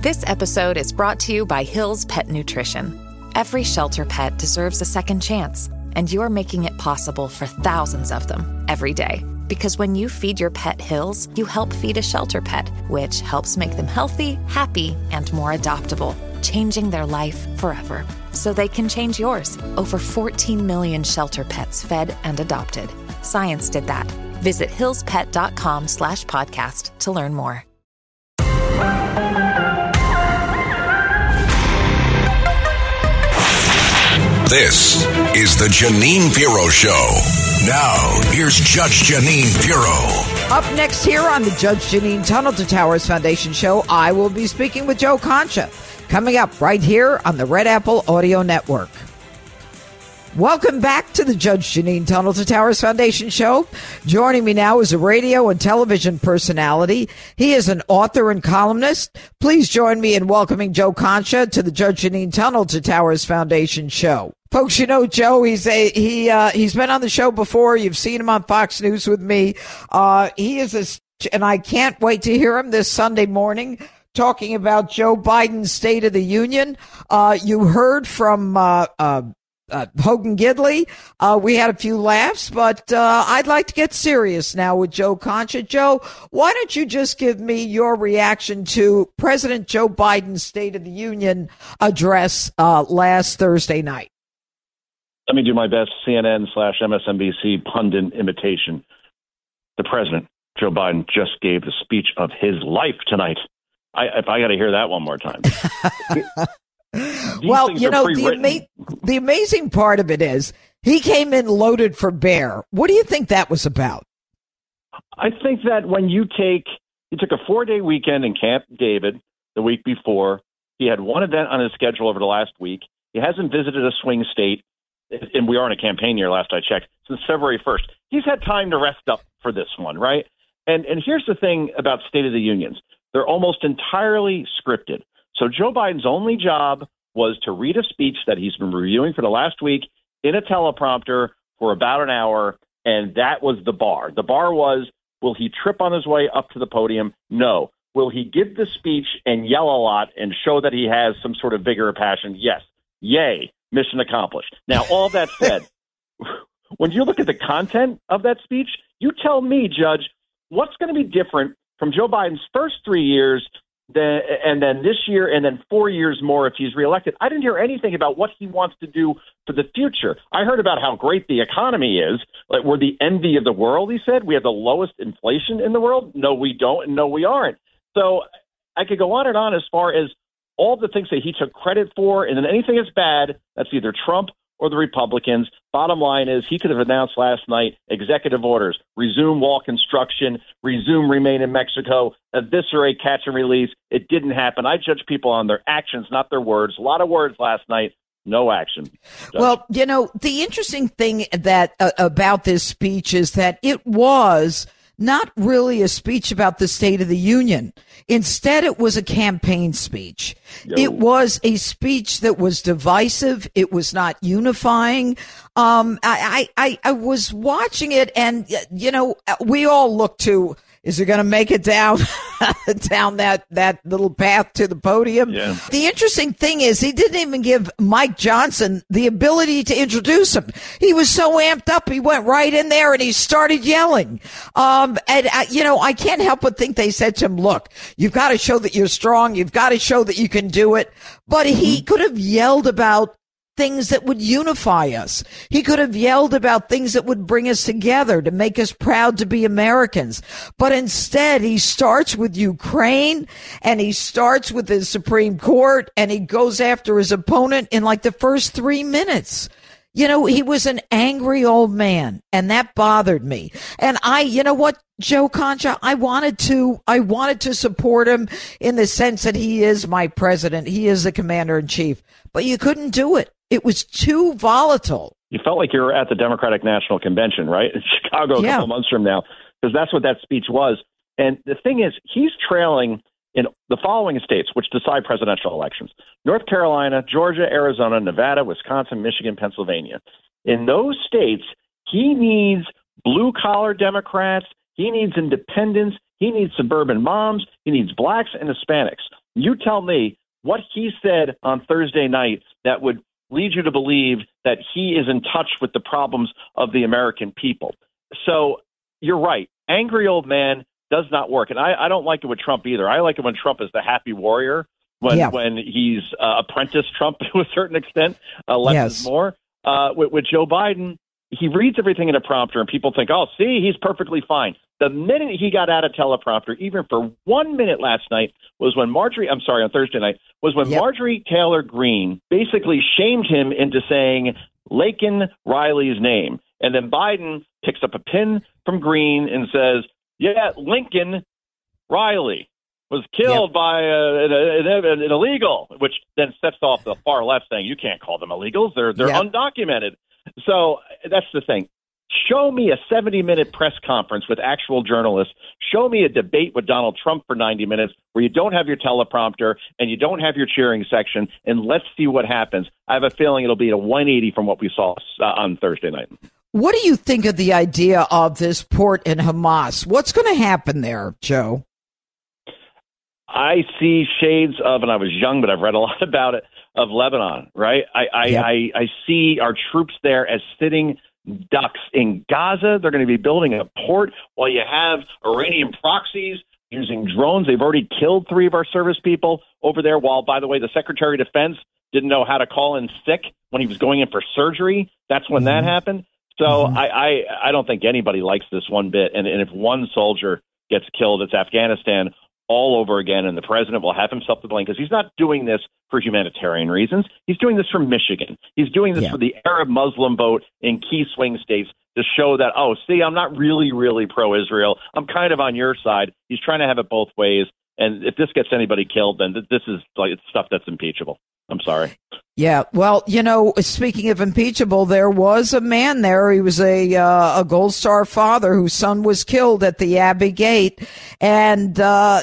This episode is brought to you by Hill's Pet Nutrition. Every shelter pet deserves a second chance, and you're making it possible for thousands of them every day. Because when you feed your pet Hill's, you help feed a shelter pet, which helps make them healthy, happy, and more adoptable, changing their life forever. So they can change yours. Over 14 million shelter pets fed and adopted. Science did that. Visit hillspet.com/podcast to learn more. This is the Jeanine Pirro Show. Now, here's Judge Jeanine Pirro. Up next here on the Judge Jeanine Tunnel to Towers Foundation Show, I will be speaking with Joe Concha. Coming up right here on the Red Apple Audio Network. Welcome back to the Judge Jeanine Tunnel to Towers Foundation Show. Joining me now is a radio and television personality. He is an author and columnist. Please join me in welcoming Joe Concha to the Judge Jeanine Tunnel to Towers Foundation Show. Folks, you know Joe. He's been on the show before. You've seen him on Fox News with me. And I can't wait to hear him this Sunday morning talking about Joe Biden's State of the Union. You heard from Hogan Gidley. We had a few laughs, but I'd like to get serious now with Joe Concha. Joe, why don't you just give me your reaction to President Joe Biden's State of the Union address last Thursday night? Let me do my best CNN/MSNBC pundit imitation. The president, Joe Biden, just gave the speech of his life tonight. If I got to hear that one more time. Well, you know, the amazing part of it is he came in loaded for bear. What do you think that was about? I think that when he took a 4-day weekend in Camp David the week before. He had one event on his schedule over the last week. He hasn't visited a swing state, and we are in a campaign year, last I checked, since February 1st. He's had time to rest up for this one, right? And here's the thing about State of the Unions. They're almost entirely scripted. So Joe Biden's only job was to read a speech that he's been reviewing for the last week in a teleprompter for about an hour, and that was the bar. The bar was, will he trip on his way up to the podium? No. Will he give the speech and yell a lot and show that he has some sort of vigor or passion? Yes. Yay. Mission accomplished. Now, all that said, when you look at the content of that speech, you tell me, Judge, what's going to be different from Joe Biden's first 3 years and then this year and then 4 years more if he's reelected? I didn't hear anything about what he wants to do for the future. I heard about how great the economy is. Like, we're the envy of the world, he said. We have the lowest inflation in the world. No, we don't, and no, we aren't. So I could go on and on as far as all the things that he took credit for, and then anything that's bad, that's either Trump or the Republicans. Bottom line is he could have announced last night executive orders, resume wall construction, resume remain in Mexico, eviscerate catch and release. It didn't happen. I judge people on their actions, not their words. A lot of words last night, no action. Judge. Well, you know, the interesting thing that about this speech is that it was not really a speech about the State of the Union. Instead, it was a campaign speech. It was a speech that was divisive. It was not unifying. I was watching it, and, you know, we all look to, is it going to make it down that little path to the podium? Yeah. The interesting thing is he didn't even give Mike Johnson the ability to introduce him. He was so amped up, he went right in there and he started yelling. You know, I can't help but think they said to him, look, you've got to show that you're strong. You've got to show that you can do it. But he could have yelled about things that would unify us. He could have yelled about things that would bring us together, to make us proud to be Americans. But instead, he starts with Ukraine, and he starts with the Supreme Court, and he goes after his opponent in like the first 3 minutes. You know, he was an angry old man, and that bothered me. And you know what, Joe Concha, I wanted to support him in the sense that he is my president. He is the commander in chief, but you couldn't do it. It was too volatile. You felt like you were at the Democratic National Convention, right? In Chicago a couple months from now, because that's what that speech was. And the thing is, he's trailing in the following states, which decide presidential elections: North Carolina, Georgia, Arizona, Nevada, Wisconsin, Michigan, Pennsylvania. In those states, he needs blue-collar Democrats. He needs independents. He needs suburban moms. He needs blacks and Hispanics. You tell me what he said on Thursday night that would lead you to believe that he is in touch with the problems of the American people. So you're right. Angry old man does not work. And I don't like it with Trump either. I like it when Trump is the happy warrior, when he's apprentice Trump to a certain extent, less is more. With Joe Biden, he reads everything in a prompter and people think, oh, see, he's perfectly fine. The minute he got out of teleprompter, even for 1 minute last night, was when on Thursday night, was when Marjorie Taylor Greene basically shamed him into saying Laken Riley's name. And then Biden picks up a pin from Greene and says, yeah, Lincoln Riley was killed by an illegal, which then sets off the far left saying you can't call them illegals. They're undocumented. So that's the thing. Show me a 70-minute press conference with actual journalists. Show me a debate with Donald Trump for 90 minutes where you don't have your teleprompter and you don't have your cheering section, and let's see what happens. I have a feeling it'll be a 180 from what we saw on Thursday night. What do you think of the idea of this port in Hamas? What's going to happen there, Joe? I see shades of, and I was young, but I've read a lot about it, of Lebanon, right? I see our troops there as sitting ducks in Gaza. They're going to be building a port while you have Iranian proxies using drones. They've already killed 3 of our service people over there, while, by the way, the Secretary of Defense didn't know how to call in sick when he was going in for surgery. That's when that happened. So I don't think anybody likes this one bit. And if one soldier gets killed, it's Afghanistan all over again, and the president will have himself to blame because he's not doing this for humanitarian reasons. He's doing this for Michigan. He's doing this for the Arab Muslim vote in key swing states to show that, oh, see, I'm not really, really pro-Israel. I'm kind of on your side. He's trying to have it both ways. And if this gets anybody killed, then this is like stuff that's impeachable. I'm sorry. Yeah, well, speaking of impeachable, there was a man there. He was a Gold Star father whose son was killed at the Abbey Gate. And,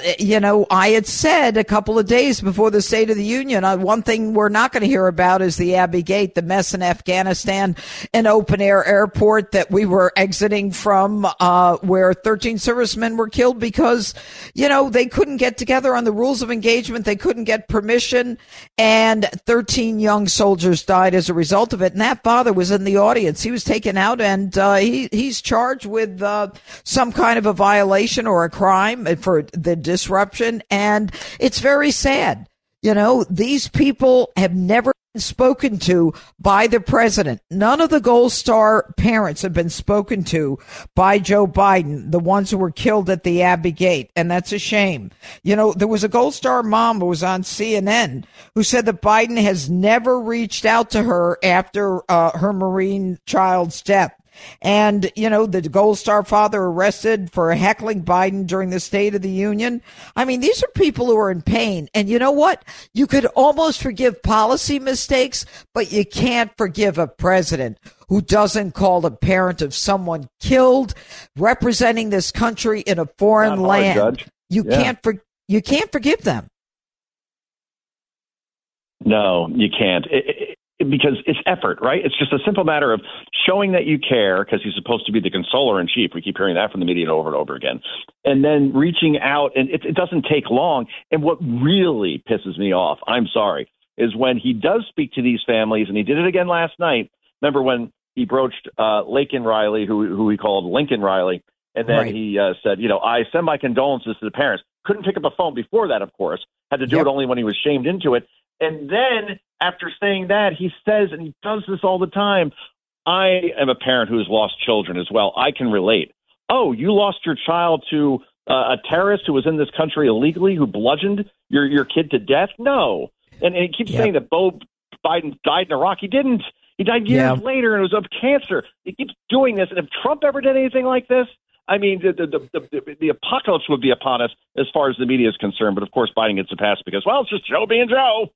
I had said a couple of days before the State of the Union, one thing we're not going to hear about is the Abbey Gate, the mess in Afghanistan, an open air airport that we were exiting from, where 13 servicemen were killed because, they couldn't get together on the rules of engagement. They couldn't get permission, and 13 young soldiers died as a result of it. And that father was in the audience. He was taken out, and he's charged with some kind of a violation or a crime for the disruption. And it's very sad. These people have never been spoken to by the president. None of the Gold Star parents have been spoken to by Joe Biden, the ones who were killed at the Abbey Gate. And that's a shame. There was a Gold Star mom who was on CNN who said that Biden has never reached out to her after her Marine child's death. And, the Gold Star father arrested for heckling Biden during the State of the Union. I mean, these are people who are in pain. And you know what? You could almost forgive policy mistakes, but you can't forgive a president who doesn't call a parent of someone killed representing this country in a foreign land. Judge. You can't forgive them. No, you can't. Because it's effort, right? It's just a simple matter of showing that you care, because he's supposed to be the consoler-in-chief. We keep hearing that from the media over and over again. And then reaching out, and it doesn't take long. And what really pisses me off, I'm sorry, is when he does speak to these families, and he did it again last night. Remember when he broached Laken Riley, who he called Lincoln Riley, and then he said, I send my condolences to the parents. Couldn't pick up a phone before that, of course. Had to do it only when he was shamed into it. And then after saying that, he says, and he does this all the time, I am a parent who has lost children as well. I can relate. Oh, you lost your child to a terrorist who was in this country illegally, who bludgeoned your kid to death? No. And he keeps saying that Beau Biden died in Iraq. He didn't. He died years later, and it was of cancer. He keeps doing this. And if Trump ever did anything like this, I mean, the apocalypse would be upon us as far as the media is concerned. But, of course, Biden gets a pass because, well, it's just Joe being Joe.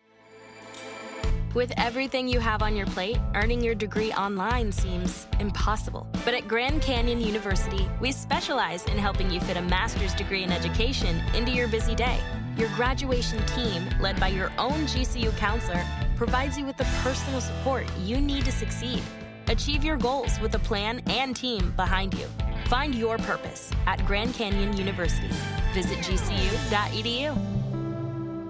With everything you have on your plate, earning your degree online seems impossible. But at Grand Canyon University, we specialize in helping you fit a master's degree in education into your busy day. Your graduation team, led by your own GCU counselor, provides you with the personal support you need to succeed. Achieve your goals with a plan and team behind you. Find your purpose at Grand Canyon University. Visit gcu.edu.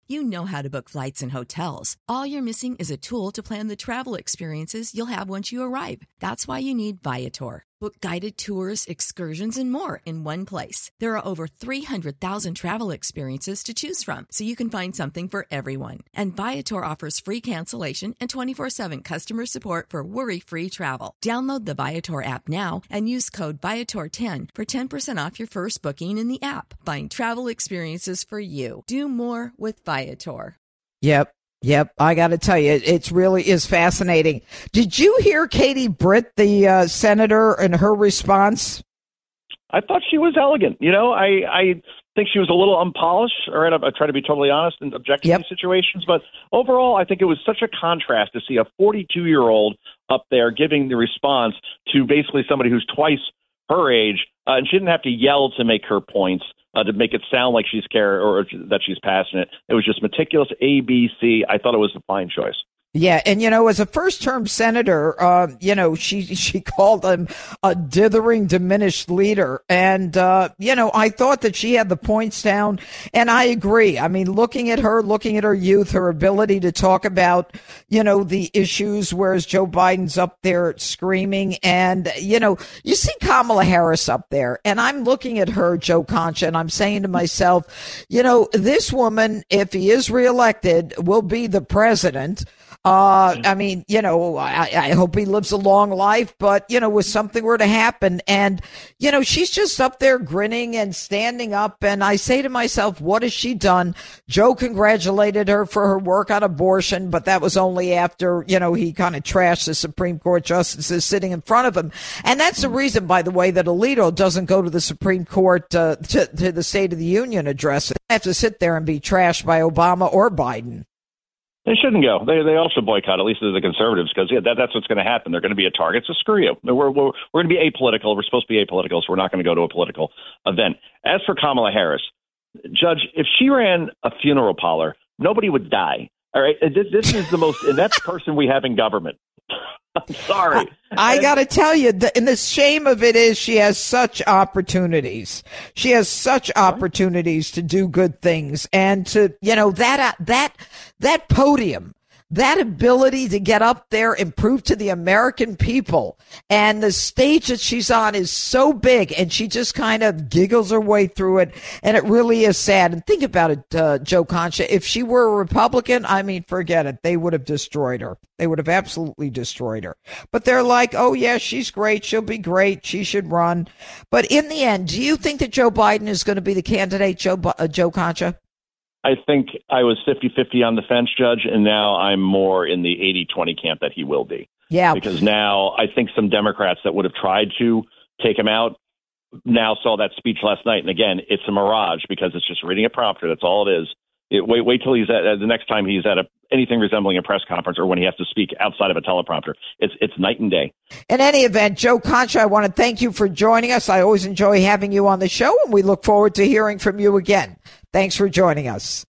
You know how to book flights and hotels. All you're missing is a tool to plan the travel experiences you'll have once you arrive. That's why you need Viator. Book guided tours, excursions, and more in one place. There are over 300,000 travel experiences to choose from, so you can find something for everyone. And Viator offers free cancellation and 24/7 customer support for worry-free travel. Download the Viator app now and use code Viator10 for 10% off your first booking in the app. Find travel experiences for you. Do more with Viator. Yep. I got to tell you, it really is fascinating. Did you hear Katie Britt, the senator, and her response? I thought she was elegant. I think she was a little unpolished, or I try to be totally honest and objective in these situations. But overall, I think it was such a contrast to see a 42-year-old up there giving the response to basically somebody who's twice her age, and she didn't have to yell to make her points. To make it sound like she's or that she's passionate. It was just meticulous ABC. I thought it was a fine choice. Yeah, and as a first-term senator, she called him a dithering, diminished leader, and I thought that she had the points down, and I agree. I mean, looking at her youth, her ability to talk about the issues, whereas Joe Biden's up there screaming, and you see Kamala Harris up there, and I'm looking at her, Joe Concha, and I'm saying to myself, this woman, if he is reelected, will be the president. I hope he lives a long life, but, if something were to happen and, she's just up there grinning and standing up. And I say to myself, what has she done? Joe congratulated her for her work on abortion, but that was only after, he kind of trashed the Supreme Court justices sitting in front of him. And that's the reason, by the way, that Alito doesn't go to the Supreme Court to the State of the Union address. They have to sit there and be trashed by Obama or Biden. They shouldn't go. They all should boycott, at least as the conservatives, because that's what's going to happen. They're going to be a target. So screw you. We're going to be apolitical. We're supposed to be apolitical, so we're not going to go to a political event. As for Kamala Harris, Judge, if she ran a funeral parlor, nobody would die. All right, this is the most inept person we have in government. I'm sorry. I got to tell you, and the shame of it is she has such opportunities. She has such opportunities to do good things, and to that podium, that ability to get up there and prove to the American people, and the stage that she's on is so big, and she just kind of giggles her way through it, and it really is sad. And think about it, Joe Concha, if she were a Republican, I mean, forget it. They would have destroyed her. They would have absolutely destroyed her. But they're like, oh, yeah, she's great. She'll be great. She should run. But in the end, do you think that Joe Biden is going to be the candidate, Joe Concha? I think I was 50-50 on the fence, Judge, and now I'm more in the 80-20 camp that he will be. Yeah. Because now I think some Democrats that would have tried to take him out now saw that speech last night. And again, it's a mirage because it's just reading a prompter. That's all it is. Wait till he's at the next time he's at anything resembling a press conference or when he has to speak outside of a teleprompter. It's night and day. In any event, Joe Concha, I want to thank you for joining us. I always enjoy having you on the show, and we look forward to hearing from you again. Thanks for joining us.